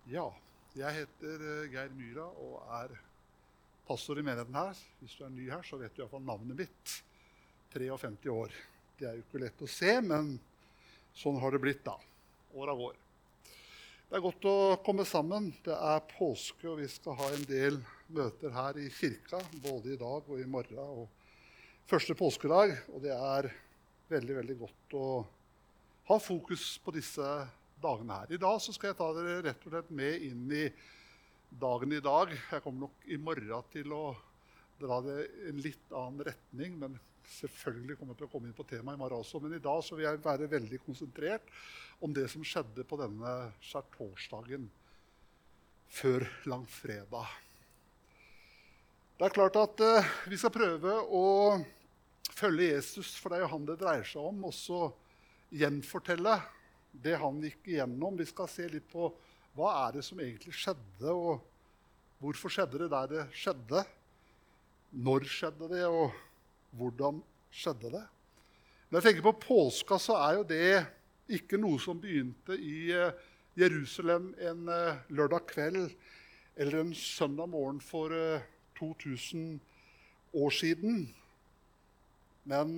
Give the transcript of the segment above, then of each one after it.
Ja, jeg heter Geir Myra og er pastor i menigheten her. Hvis du er ny her, så vet du i hvert fall navnet mitt. 53 år. Det er jo ikke lett å se, men sånn har det blitt da. Åra går. Det er godt å komme sammen. Det er påske, og vi skal ha en del møter her i kirka, både i dag og i morgen, og første påskedag. Og det er veldig, veldig godt å ha fokus på disse dagene her. I dag så skal jeg ta dere rett og slett med inn i dagen i dag. Jeg kommer nok i morgen til å dra det i en litt annen retning, men selvfølgelig kommer jeg til å komme inn på temaet i morgen også. Men i dag så vil jeg være veldig konsentrert om det som skjedde på denne skjærtorsdagen før langfredag. Det er klart at vi skal prøve å følge Jesus, for det er jo han det dreier seg om, og så gjenfortelle det han gikk igjennom. Vi skal se litt på hva er det som egentlig skjedde, og hvorfor skjedde det der det skjedde, når skjedde det, og hvordan skjedde det. Når jeg tenker på påska, så er jo det ikke noe som begynte i Jerusalem en lørdag kveld eller en søndag morgen for 2000 år siden. Men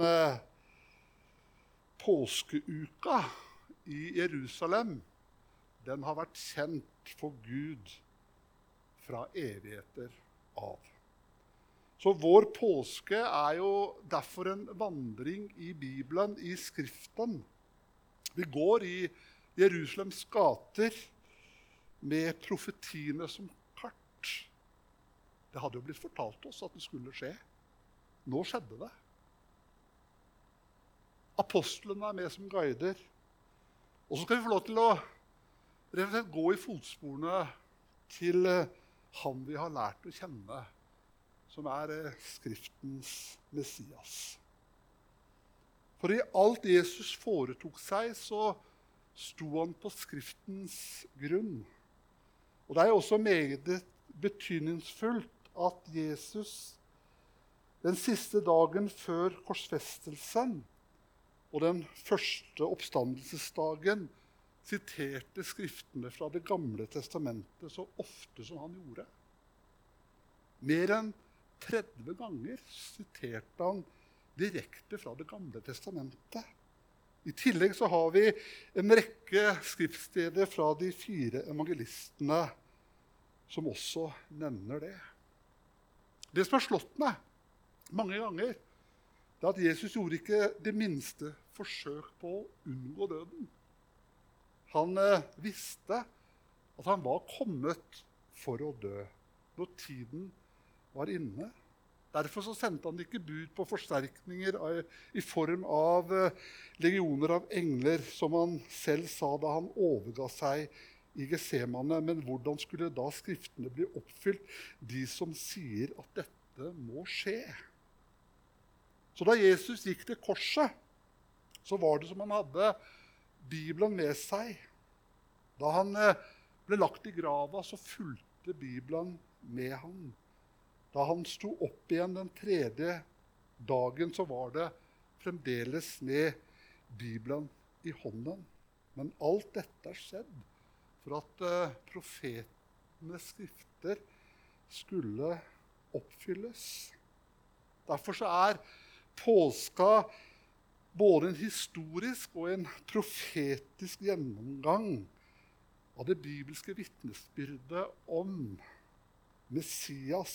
påskeuka i Jerusalem, den har vært kjent for Gud fra evigheter av. Så vår påske er jo derfor en vandring i Bibelen, i Skriften. Vi går i Jerusalems gater med profetiene som kart. Det hadde jo blitt fortalt oss at det skulle skje. Nå skjedde det. Apostlene er med som guider. Og så skal vi få lov til å rett og slett gå i fotsporene til han vi har lært å kjenne, som er Skriftens Messias. For i alt Jesus foretok seg, så sto han på Skriftens grunn. Og det er også meget betydningsfullt at Jesus den siste dagen før korsfestelsen og den første oppstandelsesdagen siterte skriftene fra Det gamle testamentet så ofte som han gjorde. Mer enn 30 ganger siterte han direkte fra Det gamle testamentet. I tillegg så har vi en rekke skriftsteder fra de 4 evangelistene som også nevner det. Det som har slått meg mange ganger, det er at Jesus gjorde ikke det minste forsøk på å unngå døden. Han visste at han var kommet for å dø når tiden var inne. Derfor så sendte han ikke bud på forsterkninger i form av legioner av engler, som han selv sa da han overga seg i Getsemane. Men hvordan skulle da skriftene bli oppfylt, de som sier at dette må skje? Så da Jesus gikk til korset, så var det som han hadde Bibelen med seg. Da han ble lagt i grava, så fulgte Bibelen med han. Da han sto opp igjen den 3. dagen, så var det fremdeles med Bibelen i hånden. Men alt dette er skjedd for at profetenes skrifter skulle oppfylles. Derfor så er påska både en historisk og en profetisk gjennomgang av det bibelske vitnesbyrdet om Messias.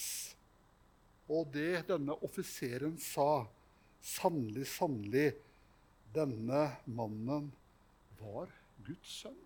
Og det denne offiseren sa, sannelig, sannelig, denne mannen var Guds sønn.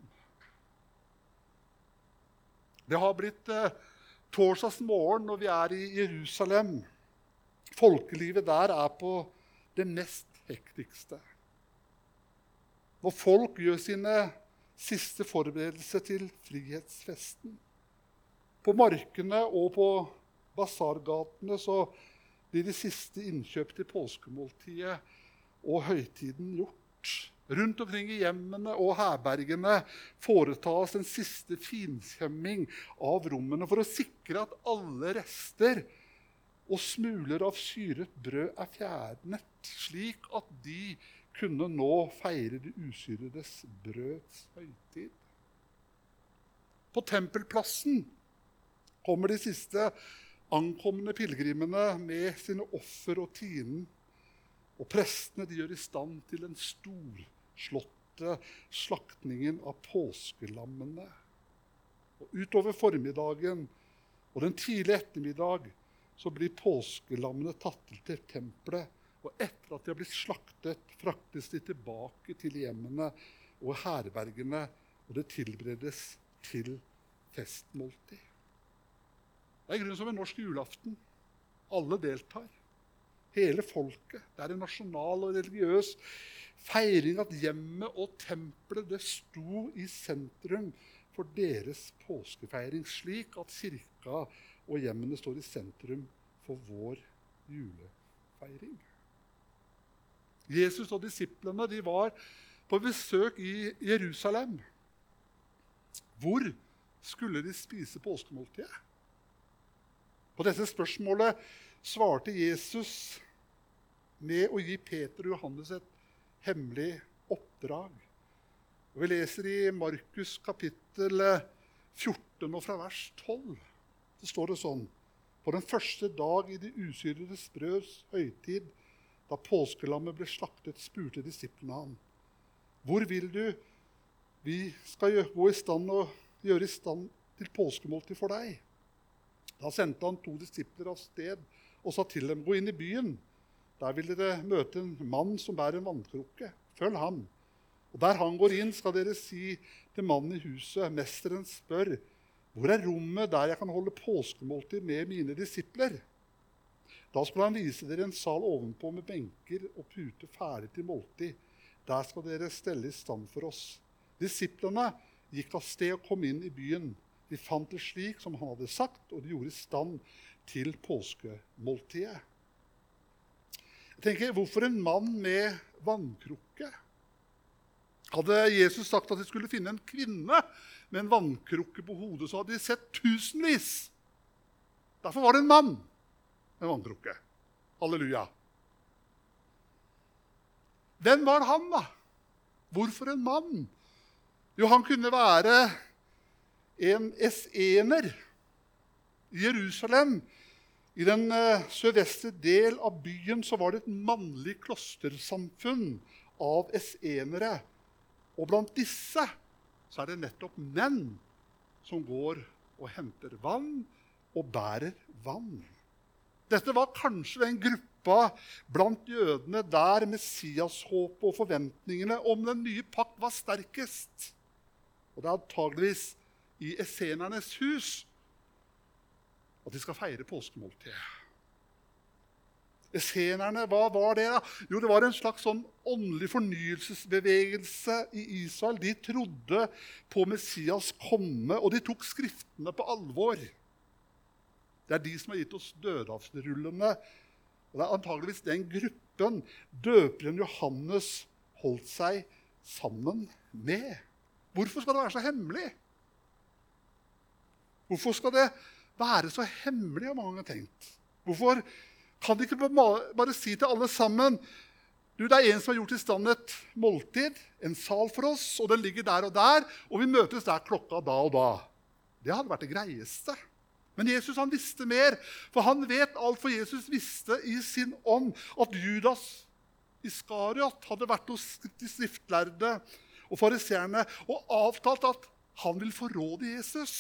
Det har blitt torsdags morgen når vi er i Jerusalem. Folkelivet der er på det mest hektigste. Når folk gjør sine siste forberedelser til frihetsfesten. På markene og på basargatene så blir de siste innkjøp til påskemåltidet og høytiden gjort. Rundt omkring i hjemmene og herbergene foretas en siste finkjemming av rommene for å sikre at alle rester og smuler av syret brød er fjernet, slik at de kunne nå feire det usyredes brøds høytid. På tempelplassen kommer de siste ankommende pilgrimene med sine offer og tinen, og prestene de gjør i stand til den storslåtte slaktningen av påskelammene. Og utover formiddagen og den tidlige ettermiddag så blir påskelammene tatt til tempelet, og etter at de har blitt slaktet, fraktes de tilbake til hjemmene og herbergene, og det tilberedes til festmåltid. Det er i grunnen som en norsk julaften. Alle deltar. Hele folket. Det er en nasjonal og religiøs feiring at hjemmet og tempelet det sto i sentrum for deres påskefeiring, slik at kirka og hjemmene står i sentrum for vår julefeiring. Jesus og disiplene de var på besøk i Jerusalem. Hvor skulle de spise påskemåltidet? På dette spørsmålet svarte Jesus med å gi Peter og Johannes et hemmelig oppdrag. Og vi leser i Markus kapittel 14 og fra vers 12. Så står det sånn: På den første dag i de usyrede brøds høytid, da påskelammet ble slaktet, spurte disiplene ham: Hvor vil du vi skal gå i stand og gjøre i stand til påskemåltid for deg? Da sendte han 2 disipler av sted og sa til dem: Gå inn i byen. Der vil dere møte en mann som bærer en vannkrukke. Følg ham. Og der han går inn, skal dere si til mannen i huset: Mesteren spør, hvor er rommet der jeg kan holde påskemåltid med mine disipler? Da skal han vise dere en sal ovenpå med benker og puter ferdig til måltid. Der skal dere stelle i stand for oss. Disiplene gikk av sted og kom inn i byen. De fant det slik som han hadde sagt, og de gjorde i stand til påskemåltidet. Jeg tenker, hvorfor en mann med vannkrukke? Hadde Jesus sagt at de skulle finne en kvinne med en vannkrukke på hodet, så hadde de sett tusenvis. Derfor var det en mann med vannkrukke. Halleluja. Hvem var han da? Hvorfor en mann? Jo, han kunne være en essener i Jerusalem. I den sørvestre del av byen så var det et mannlig klostersamfunn av essenere. Og blant disse så er det nettopp menn som går og henter vann og bærer vann. Dette var kanskje den gruppa blant jødene der Messias-håpet og forventningene om den nye pakt var sterkest. Og det er antageligvis i essenernes hus at de skal feire påskemåltidet. Essenerne, hva var det da? Jo, det var en slags sånn åndelig fornyelsesbevegelse i Israel. De trodde på Messias komme, og de tok skriftene på alvor. Det er de som har gitt oss dødehavsrullene. Og det er antageligvis den gruppen døperen Johannes holdt seg sammen med. Hvorfor skal det være så hemmelig? Hvorfor skal det være så hemmelig, har mange tenkt? Hvorfor kan de ikke bare si til alle sammen: Du, det er en som har gjort i stand et måltid, en sal for oss, og den ligger der, og vi møtes der klokka da og da. Det hadde vært det greieste. Men Jesus han visste mer, for han vet alt, for Jesus visste i sin ånd at Judas Iskariot hadde vært hos de skriftlærde og fariseerne og avtalt at han vil forråde Jesus.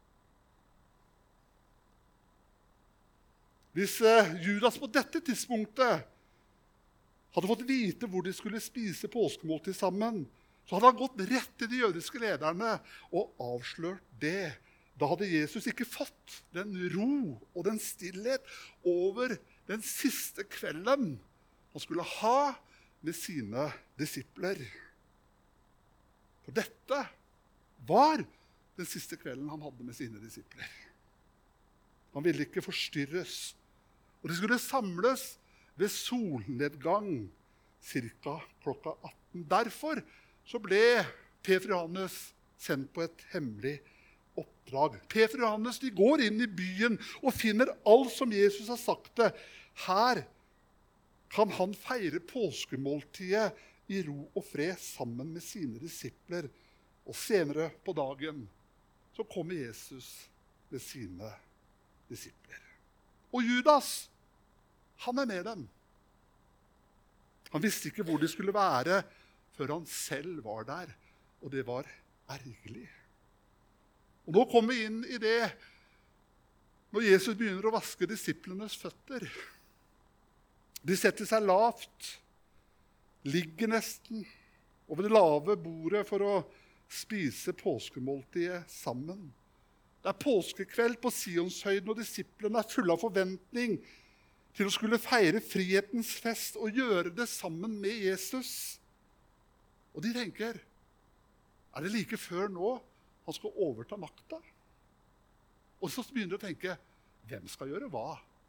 Hvis Judas på dette tidspunktet hadde fått vite hvor de skulle spise påskemåltid sammen, så hadde han gått rett til de jødiske lederne og avslørt det. Da hadde Jesus ikke fått den ro og den stillhet over den siste kvelden han skulle ha med sine disipler. For dette var den siste kvelden han hadde med sine disipler. Han ville ikke forstyrres. Og de skulle samles ved solnedgang ca. klokka 18. Derfor så ble Peter og Johannes sendt på et hemmelig oppdrag. Peter og Johannes de går inn i byen og finner alt som Jesus har sagt det. Her kan han feire påskemåltidet i ro og fred sammen med sine disipler. Og senere på dagen så kommer Jesus med sine disipler. Og Judas, han med dem. Han visste ikke hvor de skulle være før han selv var der, og det var ergerlig. Og nå kommer vi inn i det når Jesus begynner å vaske disiplenes føtter. De setter seg lavt, ligger nesten over det lave bordet for å spise påskemåltidet sammen. Det er påskekveld på Sionshøyden, og disiplene er fulle av forventning til å skulle feire frihetens fest og gjøre det sammen med Jesus. Og de tenker, er det like før nå han skal overta makta? Og så begynner de å tenke, hvem skal gjøre hva?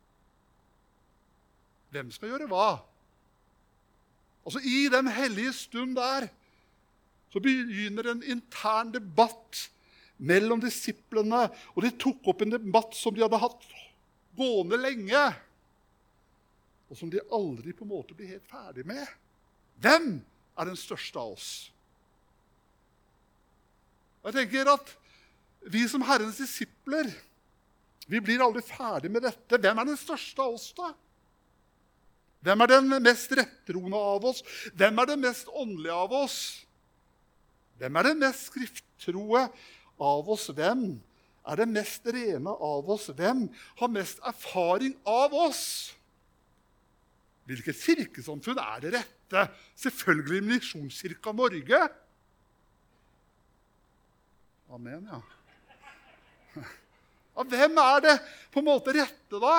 Hvem skal gjøre hva? Altså i den hellige stund der, så begynner en intern debatt mellom disiplene, og de tok opp en debatt som de hadde hatt gående lenge, og som de aldri på en måte blir helt ferdig med. Hvem er den største av oss? Jeg tenker at vi som Herrens disipler, vi blir aldri ferdig med dette. Hvem er den største av oss da? Hvem er den mest rettroende av oss? Hvem er den mest åndelige av oss? Hvem er den mest skrifttroe av oss? Hvem er den mest rene av oss? Hvem har mest erfaring av oss? Hvilket kirkesamfunn er det rette? Selvfølgelig Misjonskirka Norge. Amen, ja. Ja, hvem er det på en måte rette da?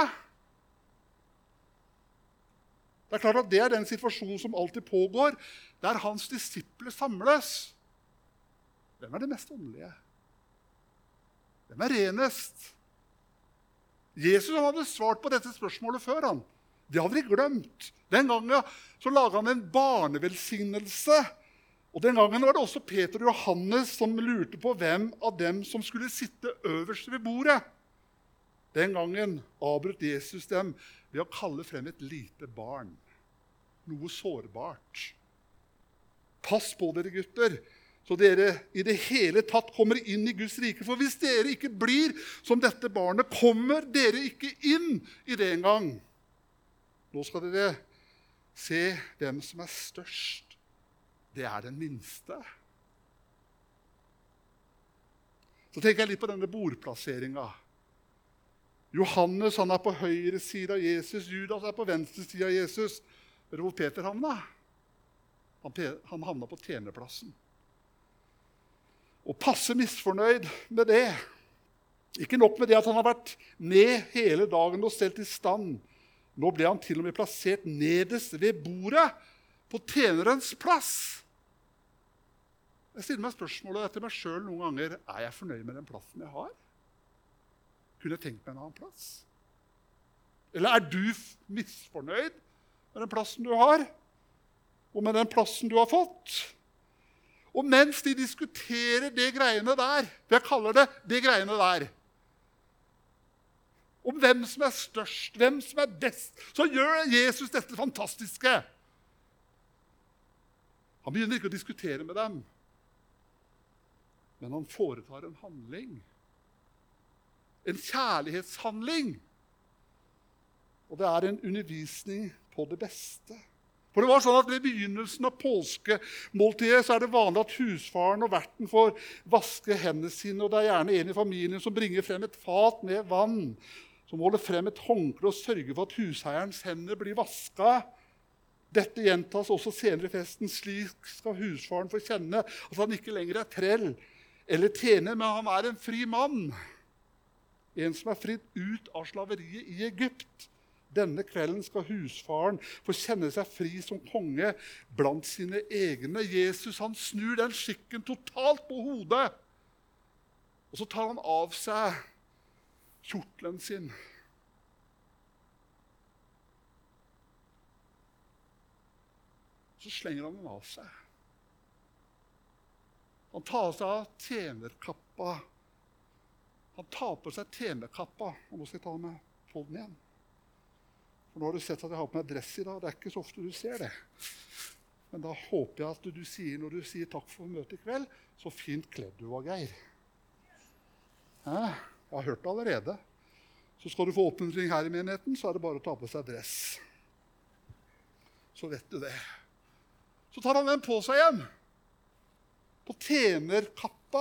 Det er klart at det er den situasjonen som alltid pågår, der hans disipler samles. Hvem er det mest åndelige? Hvem er renest? Jesus hadde svart på dette spørsmålet før han. Det hadde de glemt. Den gangen så laget han en barnevelsignelse. Og den gangen var det også Peter og Johannes som lurte på hvem av dem som skulle sitte øverst ved bordet. Den gangen avbrøt Jesus dem ved å kalle frem et lite barn. Noe sårbart. Pass på dere, gutter, så dere i det hele tatt kommer inn i Guds rike. For hvis dere ikke blir som dette barnet, kommer dere ikke inn i det engang. Nå skal dere se hvem som er størst. Det er den minste. Så tenker jeg litt på denne bordplasseringen. Johannes han er på høyre side av Jesus, Judas er på venstre side av Jesus. Vet du hvor Peter havna? Han havna på tjenerplassen. Og passe misfornøyd med det. Ikke nok med det at han har vært med hele dagen og stelt i stand. Nå ble han til og med plassert nederst ved bordet på tjenerens plass. Jeg stiller meg spørsmålet til meg selv noen ganger, er jeg fornøyd med den plassen jeg har? Kunne jeg tenkt meg en annen plass? Eller er du misfornøyd med den plassen du har? Og med den plassen du har fått? Og mens de diskuterer det greiene der, jeg kaller det greiene der, om hvem som er størst, hvem som er best, så gjør Jesus dette fantastiske. Han begynner ikke å diskutere med dem, men han foretar en handling. En kjærlighetshandling. Og det er en undervisning på det beste. For det var sånn at ved begynnelsen av påskemåltidet så er det vanlig at husfaren og verten får vaske hendene sine, og det er gjerne en i familien som bringer frem et fat med vann, som holder frem et håndkle og sørger for at huseierens hender blir vasket. Dette gjentas også senere i festen. Slik skal husfaren få kjenne at han ikke lenger er trell eller tjener, men han er en fri mann. En som er fridd ut av slaveriet i Egypt. Denne kvelden skal husfaren få kjenne seg fri som konge blant sine egne. Jesus han snur den skikken totalt på hodet. Og så tar han av seg kjortelen sin. Så slenger han den av seg. Han tar seg av tjenerkappa. Han tar på seg tjenerkappa. Og nå skal jeg ta med på den igjen. For nå har du sett at jeg har på meg dress i dag. Det er ikke så ofte du ser det. Men da håper jeg at du sier, når du sier takk for møtet i kveld, så fint kledd du var, Geir. Jeg har hørt det allerede. Så skal du få oppmuntring her i menigheten, så er det bare å ta på seg dress. Så vet du det. Så tar han den på seg igjen. På tjenerkappa.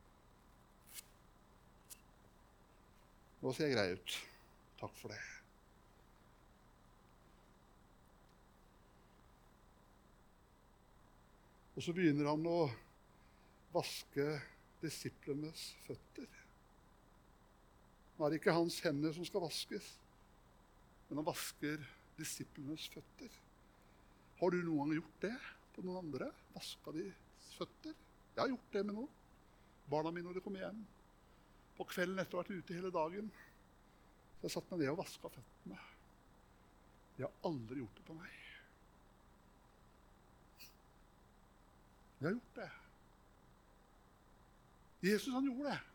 Nå ser jeg grei ut. Takk for det. Og så begynner han å vaske disiplenes føtter. Nå er det ikke hans hender som skal vaskes, men han vasker disiplenes føtter. Har du noen gang gjort det på noen andre? Vasket de føtter? Jeg har gjort det med noen. Barna mine når de kom hjem. På kvelden etter å ha vært ute hele dagen. Så jeg satt meg ned og vasket føttene. De har aldri gjort det på meg. De har gjort det. Jesus, han gjorde det.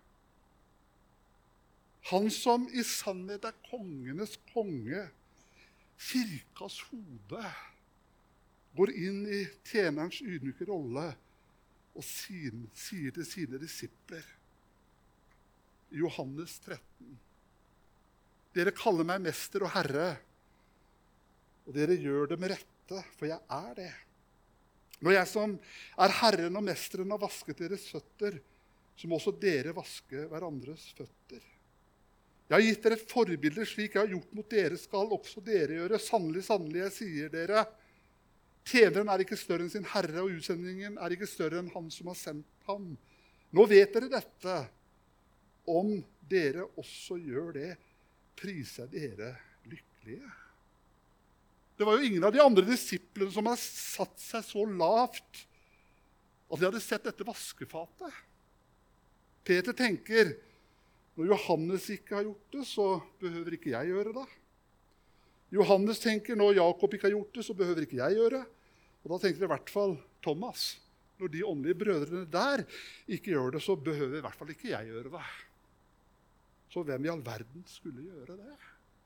Han som i sannhet er kongenes konge, kirkas hode, går inn i tjenerens ydmyke rolle og sier til sine disipler i Johannes 13: Dere kaller meg mester og herre, og dere gjør det med rette, for jeg er det. Når jeg som er herren og mesteren har vasket deres føtter, så må også dere vaske hverandres føtter. Jeg har gitt dere et forbilde, slik jeg har gjort mot dere skal også dere gjøre. Sannelig, sannelig, jeg sier dere, tjeneren er ikke større enn sin herre, og utsendingen er ikke større enn han som har sendt ham. Nå vet dere dette. Om dere også gjør det, priser jeg dere lykkelige. Det var jo ingen av de andre disiplene som hadde satt seg så lavt at de hadde sett dette vaskefatet. Peter tenker, når Johannes ikke har gjort det, så behøver ikke jeg gjøre det. Johannes tenker, når Jakob ikke har gjort det, så behøver ikke jeg gjøre det. Og da tenker i hvert fall Thomas, når de åndelige brødrene der ikke gjør det, så behøver i hvert fall ikke jeg gjøre det. Så hvem i all verden skulle gjøre det?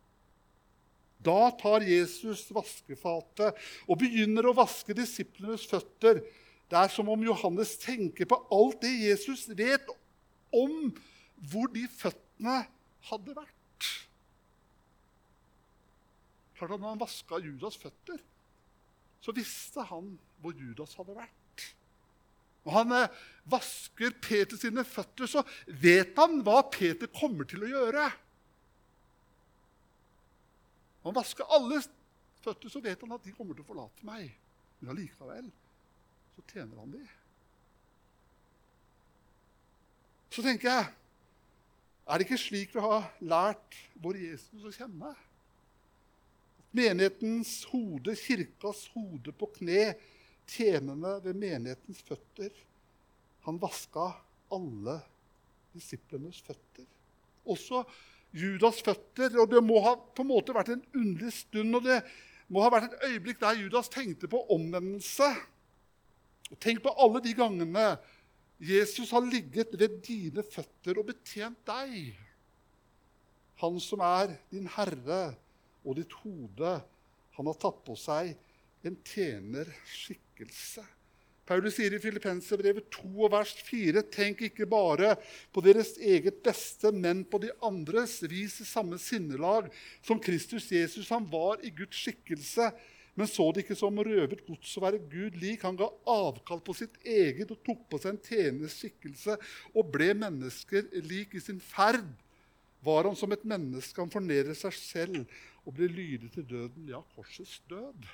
Da tar Jesus vaskefatet og begynner å vaske disiplenes føtter. Det er som om Johannes tenker på alt det Jesus vet om hvor de føttene hadde vært. Klart at når han vasket Judas føtter, så visste han hvor Judas hadde vært. Når han vasker Peter sine føtter, så vet han hva Peter kommer til å gjøre. Når han vasker alle føtter, så vet han at de kommer til å forlate meg. Men allikevel så tjener han de. Så tenker jeg, er det ikke slik vi har lært vår Jesus å kjenne? Menighetens hode, kirkas hode på kne, tjenende ved menighetens føtter. Han vasket alle disiplenes føtter. Også Judas føtter, og det må ha på en måte vært en underlig stund, og det må ha vært et øyeblikk der Judas tenkte på omvendelse. Tenk på alle de gangene Jesus har ligget ved dine føtter og betjent deg. Han som er din herre og ditt hode, han har tatt på seg en tjenerskikkelse. Paulus sier i Filippenserbrevet 2 og vers 4, tenk ikke bare på deres eget beste, men på de andres. Vis i samme sinnelag som Kristus Jesus. Han var i Guds skikkelse, men så det ikke som røvet gods å være Gud lik. Han ga avkall på sitt eget og tok på seg en tjeners skikkelse og ble mennesker lik i sin ferd. Var han som et menneske, han fornedret seg selv og ble lydig til døden, ja, korsets død.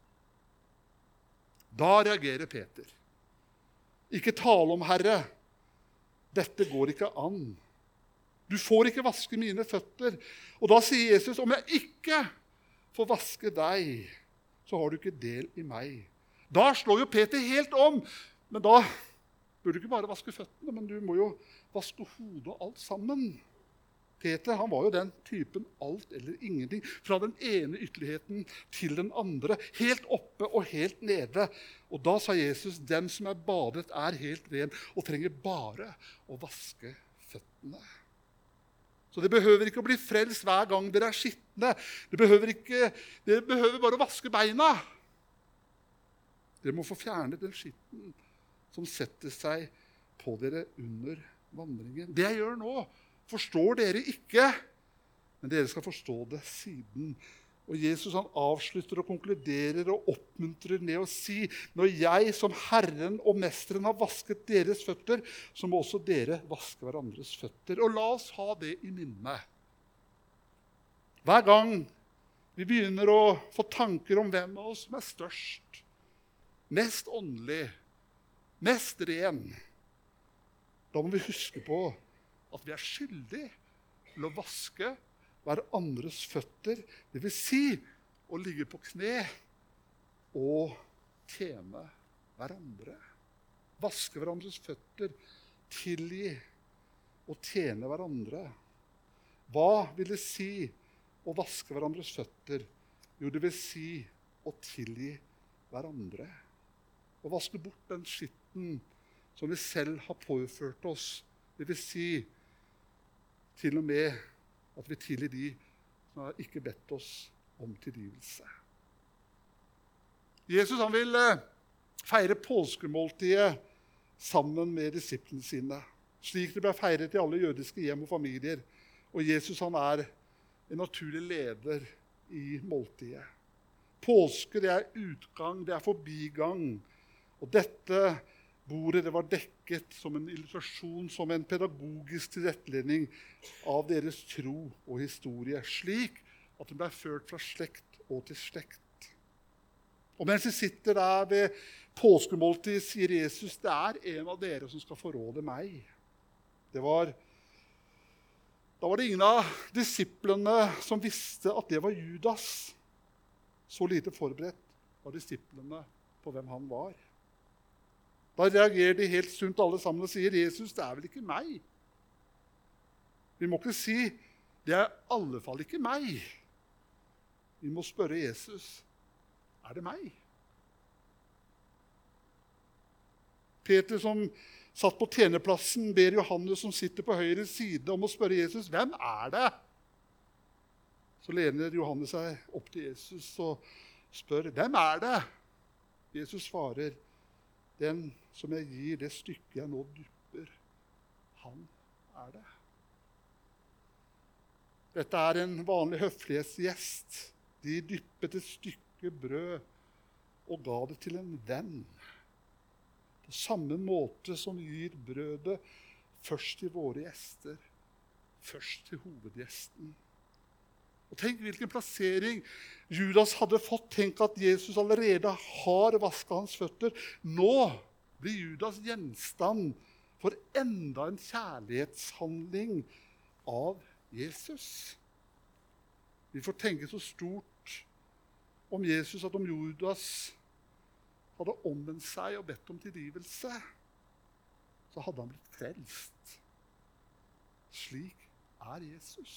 Da reagerer Peter. Ikke tale om Herre. Dette går ikke an. Du får ikke vaske mine føtter. Og da sier Jesus, om jeg ikke får vaske deg, så har du ikke del i meg. Da slår jo Peter helt om. Men da bør du ikke bare vaske føttene, men du må jo vaske hodet og alt sammen. Peter, han var jo den typen alt eller ingenting, fra den ene ytterligheten til den andre, helt oppe og helt nede. Og da sa Jesus, den som er badet er helt ren, og trenger bare å vaske føttene. Så det behøver ikke å bli frelst hver gang dere er skittende. Dere behøver bare å vaske beina. Dere må få fjernet den skitten som setter seg på dere under vandringen. Det jeg gjør nå, forstår dere ikke, men dere skal forstå det siden. Og Jesus han avslutter og konkluderer og oppmuntrer med å si, når jeg som Herren og Mesteren har vasket deres føtter, så må også dere vaske hverandres føtter. Og la oss ha det i minne. Hver gang vi begynner å få tanker om hvem av oss som er størst, mest åndelig, mest ren, da må vi huske på at vi er skyldige til å vaske hverandres føtter, det vil si å ligge på kne og tjene hverandre. Vaske hverandres føtter, tilgi og tjene hverandre. Hva vil det si å vaske hverandres føtter? Jo, det vil si å tilgi hverandre. Å vaske bort den skitten som vi selv har påført oss. Det vil si til og med at vi tilgir de som har ikke bedt oss om tilgivelse. Jesus han vil feire påskemåltidet sammen med disiplene sine, slik det ble feiret i alle jødiske hjem og familier. Og Jesus han er en naturlig leder i måltidet. Påske det er utgang, det er forbigang. Og dette bordet det var dekket som en illustrasjon, som en pedagogisk tilretteledning av deres tro og historie, slik at den ble ført fra slekt og til slekt. Og mens de sitter der ved påskemåltid, sier Jesus, det er en av dere som skal forråde meg. Da var det ingen av disiplene som visste at det var Judas. Så lite forberedt var disiplene på hvem han var. Da reagerer de helt sunt alle sammen og sier, Jesus, det er vel ikke meg? Vi må ikke si, det er i alle fall ikke meg. Vi må spørre Jesus, er det meg? Peter som satt på tjenerplassen, ber Johannes som sitter på høyre side om å spørre Jesus, hvem er det? Så lener Johannes seg opp til Jesus og spør, hvem er det? Jesus svarer, den som jeg gir det stykket jeg nå dypper, han er det. Dette er en vanlig høflighetsgjest. De dyppet et stykke brød og ga det til en venn. På samme måte som vi gir brødet først til våre gjester, først til hovedgjesten. Og tenk hvilken plassering Judas hadde fått. Tenk at Jesus allerede har vasket hans føtter. Nå blir Judas gjenstand for enda en kjærlighetshandling av Jesus. Vi får tenke så stort om Jesus at om Judas hadde omvendt seg og bedt om tilgivelse, så hadde han blitt frelst. Slik er Jesus.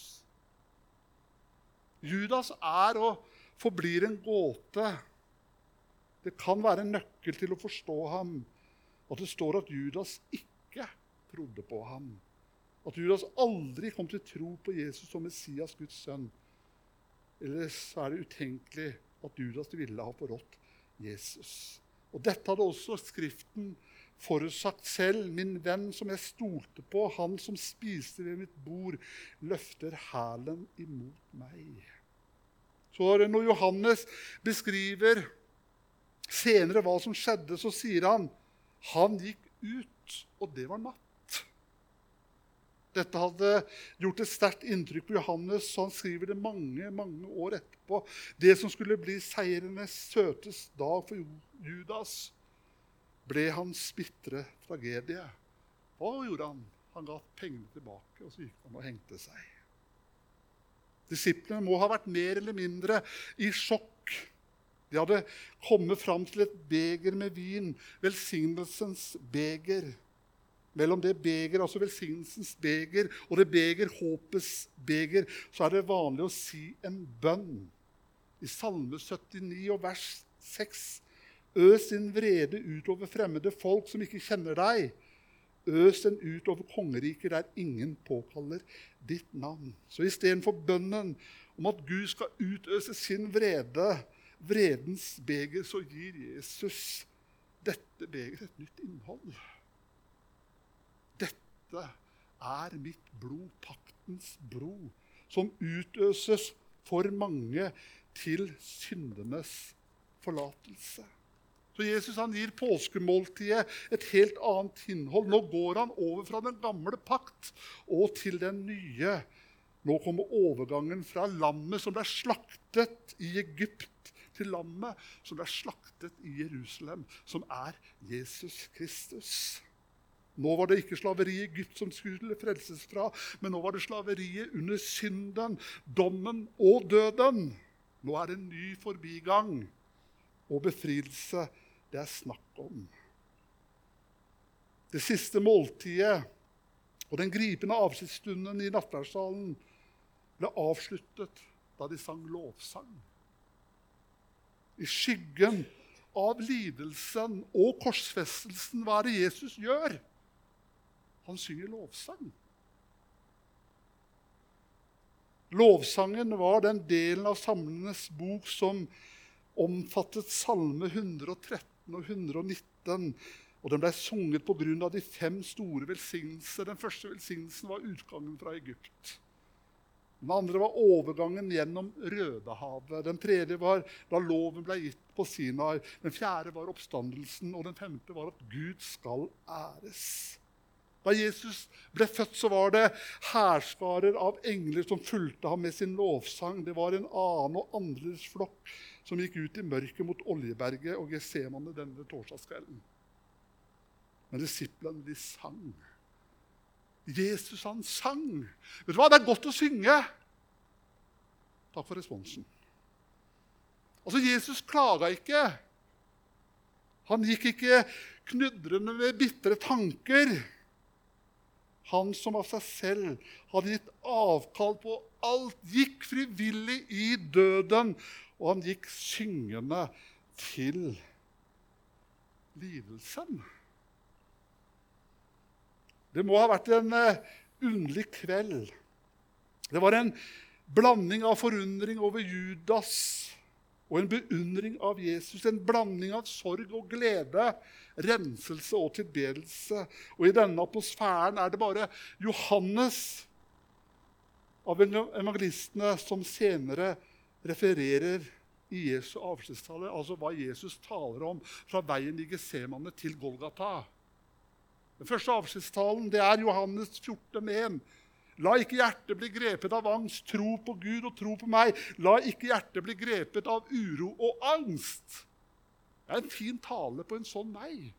Judas er og forblir en gåte. Det kan være en nøkkel til å forstå ham. At det står at Judas ikke trodde på ham. At Judas aldri kom til tro på Jesus som Messias, Guds sønn. Ellers er det utenkelig at Judas ville ha forrådt Jesus. Og dette hadde også Skriften forutsagt selv. Min venn som jeg stolte på, han som spiste ved mitt bord, løfter hælen imot meg. Så når Johannes beskriver senere hva som skjedde, så sier han gikk ut, og det var natt. Dette hadde gjort et sterkt inntrykk på Johannes, så han skriver det mange, mange år etterpå. Det som skulle bli seiernes søtest dag for Judas, ble hans bitre tragedie. Hva gjorde han? Han ga pengene tilbake, og så gikk han og hengte seg. Disiplene må ha vært mer eller mindre i sjokk. De hadde kommet fram til et beger med vin, velsignelsens beger. Mellom det beger, altså velsignelsens beger, og det beger, håpets beger, så er det vanlig å si en bønn. I Salme 79 og vers 6, øs din vrede utover fremmede folk som ikke kjenner deg. Øs den utover kongeriker der ingen påkaller ditt navn. Så i stedet for bønnen om at Gud skal utøse sin vrede, vredens beger, så gir Jesus dette beger et nytt innhold. Dette er mitt blod, paktens blod, som utøses for mange til syndenes forlatelse. Så Jesus han gir påskemåltidet et helt annet innhold. Nå går han over fra den gamle pakt og til den nye. Nå kommer overgangen fra lammet som ble slaktet i Egypt, til lammet som ble slaktet i Jerusalem, som er Jesus Kristus. Nå var det ikke slaveri i Egypt som skulle frelses fra, men nå var det slaveriet under synden, dommen og døden. Nå er det en ny forbigang og befrielse det er snakk om. Det siste måltidet og den gripende avskjedsstunden i nattverdssalen ble avsluttet da de sang lovsang. I skyggen av lidelsen og korsfestelsen, hva er det Jesus gjør? Han synger lovsang. Lovsangen var den delen av Salmenes bok som omfattet salme 113 og 119, og den ble sunget på grunn av de 5 store velsignelser. Den første velsignelsen var utgangen fra Egypt. Den andre var overgangen gjennom Rødehavet. Den tredje var da loven ble gitt på Sinai. Den fjerde var oppstandelsen, og den 5. var at Gud skal æres. Da Jesus ble født, så var det hærskarer av engler som fulgte ham med sin lovsang. Det var en annen og annerledes flokk som gikk ut i mørket mot Oljeberget og Getsemane denne torsdagskvelden. Men disiplene, de sang. Jesus, han sang. Vet du hva? Det er godt å synge. Takk for responsen. Altså, Jesus klaget ikke. Han gikk ikke knudrende med bitre tanker. Han som av seg selv hadde gitt avkall på alt, gikk frivillig i døden, og han gikk syngende til lidelsen. Det må ha vært en underlig kveld. Det var en blanding av forundring over Judas og en beundring av Jesus, en blanding av sorg og glede, renselse og tilbedelse. Og i denne atmosfæren er det bare Johannes av evangelistene som senere refererer i Jesu avskjedstale, altså hva Jesus taler om fra veien i Getsemane til Golgata. Den første avskjedstalen, det er Johannes 14,1. La ikke hjertet bli grepet av angst, tro på Gud og tro på meg. La ikke hjertet bli grepet av uro og angst. Det er en fin tale på en sånn vei.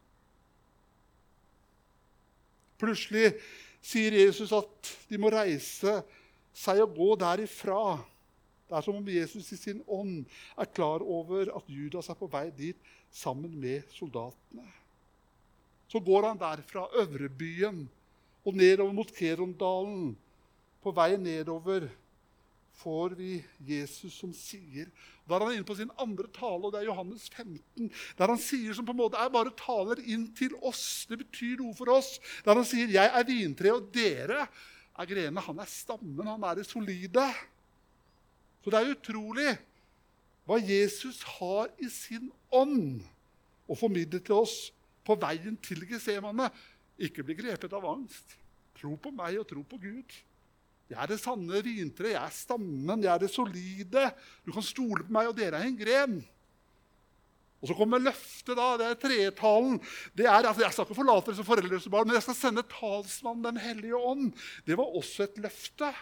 Plutselig sier Jesus at de må reise seg og gå derifra. Det er som om Jesus i sin ånd er klar over at Judas er på vei dit sammen med soldatene. Så går han derfra Øvrebyen og nedover mot Kerondalen. På vei nedover får vi Jesus som sier, da er han inne på sin andre tale, og det er Johannes 15, der han sier som på en måte er bare taler inn til oss. Det betyr noe for oss. Der han sier, jeg er vintre, og dere er grenene. Han er stammen, han er det solide. Så det er utrolig hva Jesus har i sin ånd og formidlet til oss på veien til Getsemane. Ikke bli grepet av angst. Tro på meg og tro på Gud. Jeg er det sanne vintre, jeg er stammen, jeg er det solide. Du kan stole på meg, og dere er en gren. Og så kommer løftet da, det er tretalen. Det er, altså, jeg skal ikke forlate dere som foreldreløse barn, men jeg skal sende talsmannen, den hellige ånd. Det var også et løfte.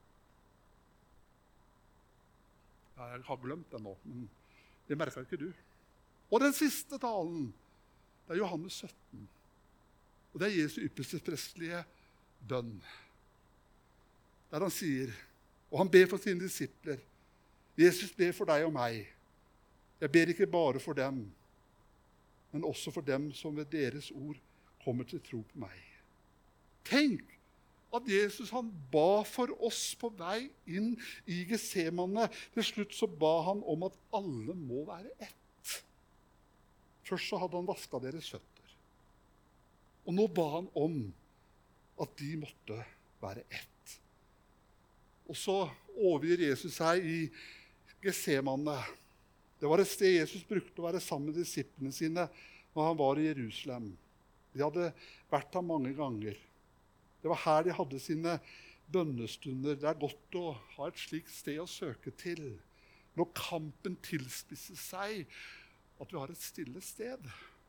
Jeg har glemt det nå, men det merker ikke du. Og den siste talen, det er Johannes 17. Og det er Jesu ypperste prestelige bønn. Der han sier, og han ber for sine disipler, Jesus ber for deg og meg. Jeg ber ikke bare for dem, men også for dem som ved deres ord kommer til tro på meg. Tenk at Jesus han ba for oss på vei inn i Getsemane. Til slutt så ba han om at alle må være ett. Først så hadde han vasket deres føtter. Og nå ba han om at de måtte være ett. Og så overgir Jesus seg i Getsemane. Det var et sted Jesus brukte å være sammen med disiplene sine når han var i Jerusalem. De hadde vært der mange ganger. Det var her de hadde sine bønnestunder. Det er godt å ha et slikt sted å søke til. Når kampen tilspisser seg, at vi har et stille sted.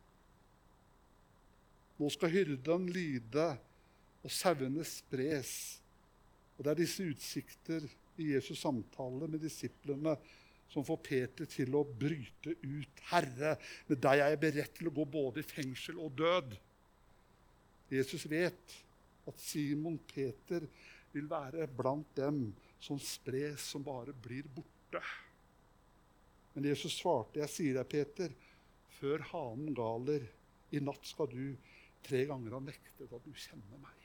Nå skal hyrden lide, og sauene spres. Og det er disse utsikter i Jesus samtale med disiplene som får Peter til å bryte ut. Herre, med deg er jeg beredt til å gå både i fengsel og død. Jesus vet at Simon Peter vil være blant dem som spres, som bare blir borte. Men Jesus svarte, jeg sier deg, Peter, før hanen galer, i natt skal du 3 ganger ha nektet at du kjenner meg.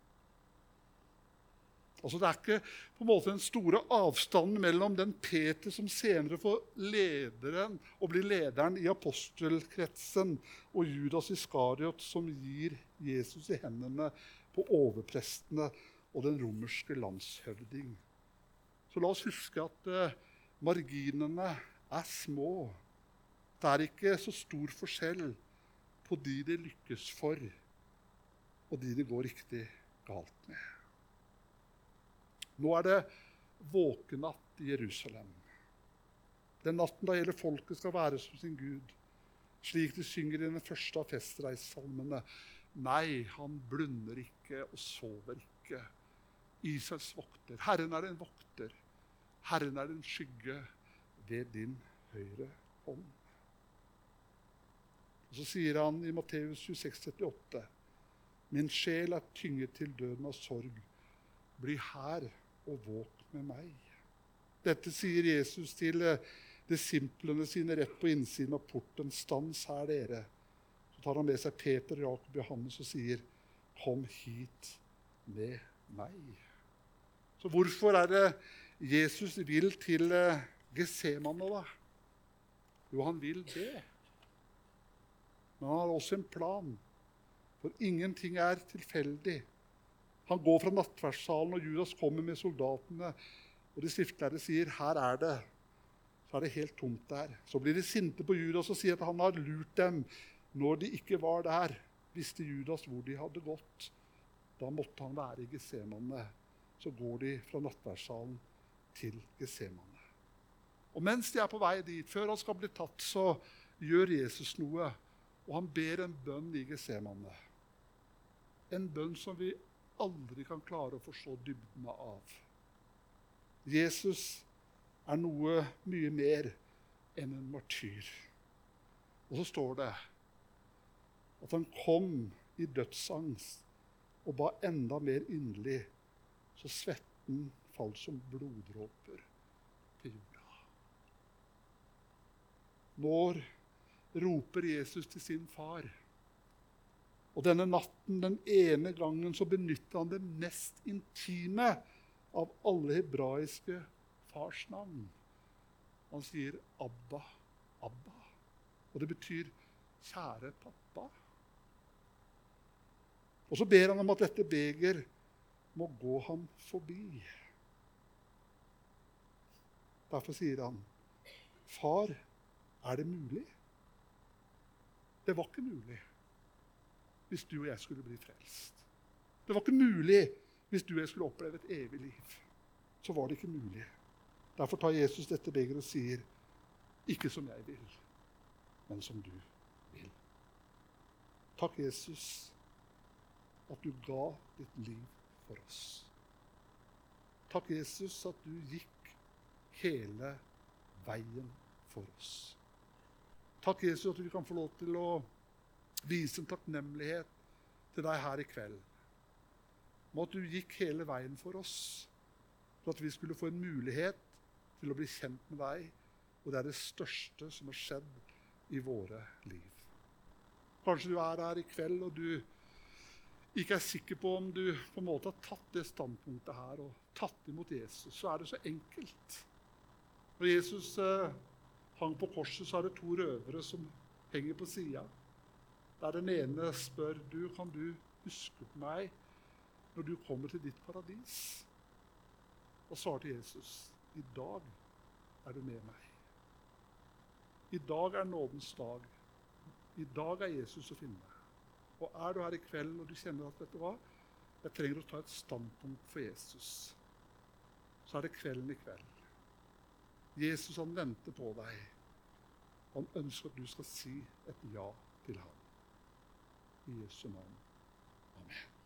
Altså, det er ikke på en måte den store avstanden mellom den Peter som senere får lederen og blir lederen i apostelkretsen, og Judas Iskariot som gir Jesus i hendene på overprestene og den romerske landshøvding. Så la oss huske at marginene er små. Det er ikke så stor forskjell på de det lykkes for, og de det går riktig galt med. Nå er det våkenatt i Jerusalem. Den natten da hele folket skal være som sin Gud, slik de synger i den første av festreissalmene. Nei, han blunder ikke og sover ikke. Israels vokter. Herren er en vokter. Herren er en skygge ved din høyre hånd. Og så sier han i Matteus 26,38, min sjel er tynget til døden av sorg. Bli her og våk med meg. Dette sier Jesus til disiplene sine rett på innsiden av porten. Stans her, dere. Så tar han med seg Peter, Jakob og Johannes og sier, kom hit med meg. Så hvorfor er det Jesus vil til Getsemane da? Jo, han vil det. Men han har også en plan, for ingenting er tilfeldig. Han går fra nattverdssalen, og Judas kommer med soldatene, og de skriftlærde sier, her er det. Så er det helt tomt der. Så blir de sinte på Judas og sier at han har lurt dem når de ikke var der. Visste Judas hvor de hadde gått. Da måtte han være i Getsemane. Så går de fra nattverdssalen til Getsemane. Og mens de er på vei dit, før han skal bli tatt, så gjør Jesus noe. Og han ber en bønn i Getsemane. En bønn som vi aldri kan klare å forstå dybden av. Jesus er noe mye mer enn en martyr. Og så står det at han kom i dødsangst og ba enda mer inderlig, så svetten falt som bloddråper til jorda. Når roper Jesus til sin far. Og denne natten, den ene gangen, så benytter han det mest intime av alle hebraiske fars navn. Han sier Abba, Abba. Og det betyr kjære pappa. Og så ber han om at dette beger må gå ham forbi. Derfor sier han, far, er det mulig? Det var ikke mulig hvis du og jeg skulle bli frelst. Det var ikke mulig hvis du og jeg skulle oppleve et evig liv. Så var det ikke mulig. Derfor tar Jesus dette begeret og sier, ikke som jeg vil, men som du vil. Takk, Jesus, at du ga ditt liv for oss. Takk, Jesus, at du gikk hele veien for oss. Takk, Jesus, at vi kan få lov til å vise en takknemlighet til deg her i kveld. Om at du gikk hele veien for oss, for at vi skulle få en mulighet til å bli kjent med deg, og det er det største som har skjedd i våre liv. Kanskje du er her i kveld, og du ikke er sikker på om du på en måte har tatt det standpunktet her, og tatt imot Jesus, så er det så enkelt. Når Jesus hang på korset, så er det 2 røvere som henger på siden. Der den ene spør, kan du huske på meg når du kommer til ditt paradis? Og svarte Jesus, i dag er du med meg. I dag er nådens dag. I dag er Jesus å finne. Og er du her i kveld og du kjenner at, vet du hva, jeg trenger å ta et standpunkt for Jesus, så er det kvelden i kveld. Jesus, han venter på deg. Han ønsker at du skal si et ja til ham. I Jesu navn. Amen.